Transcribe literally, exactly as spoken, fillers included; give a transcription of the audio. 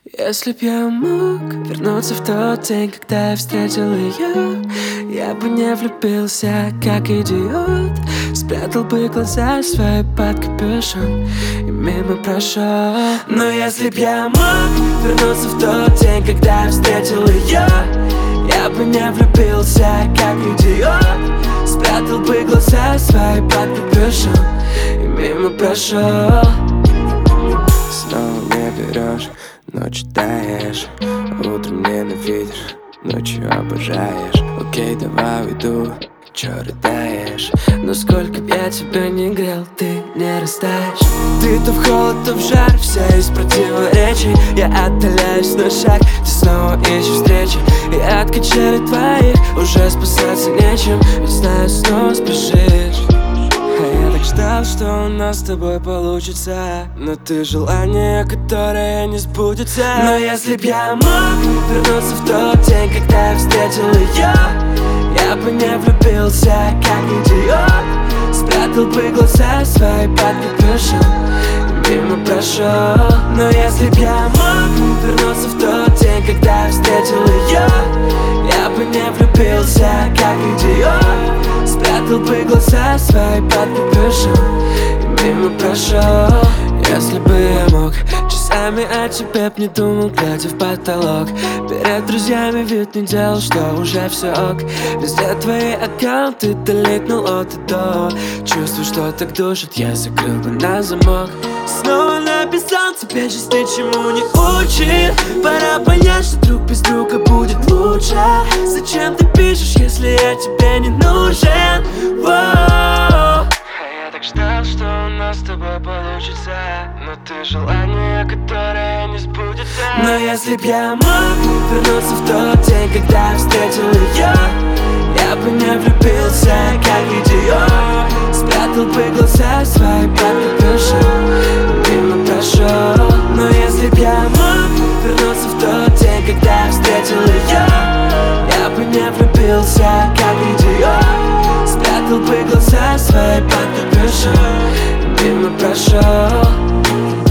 Если б я мог вернуться в тот день, когда я встретил ее, я бы не влюбился, как идиот. Спрятал бы глаза свои под капюшон и мимо прошел. Но если б я мог вернуться в тот день, когда я встретил ее, я бы не влюбился, как идиот. Спрятал бы глаза свои под капюшон и мимо прошел. Снова не берешь, ночью таешь, утром ненавидишь, ночью обожаешь. Окей, давай уйду, чё рыдаешь? Но сколько б я тебя не грел, ты не растаешь. Ты то в холод, то в жар, вся из противоречий. Я отдаляюсь на шаг, ты снова ищешь встречи. И от качелей твоих уже спасаться нечем, ведь знаю, снова спешишь. А я так ждал, что у нас с тобой получится, но ты желание, которое не сбудется. Но если б я мог вернуться в тот день, когда я встретил ее, я бы не влюбился, как идиот. Спрятал бы глаза свои под капюшон и мимо прошел. Но если б я мог вернуться в тот день, когда я встретил ее, я бы не влюбился, как идиот. Спрятал бы глаза свои под капюшон и мимо прошел. Если бы я мог, часами о тебе б не думал, глядя в потолок. Перед друзьями вид не делал, что уже все ок. Везде твои аккаунты делетнул от и до. Чувствую, что так душит, я закрыл бы на замок. Снова написал тебе, жизнь ничему не учит. Пора понять, что друг без друга будет лучше. Зачем ты пишешь, если я тебе не нужен? Воу. Я так ждал, что у нас с тобой получится, но ты желание, которое не сбудется. Но если б я мог вернуться в тот день, когда я встретил ее, я бы не влюбился, как идиот. Спрятал бы глаза свои под капюшон и мимо прошел. Но если б я мог вернуться в тот день, когда я встретил ее, я бы не влюбился, как идиот. Спрятал бы глаза свои под капюшон и мимо прошел.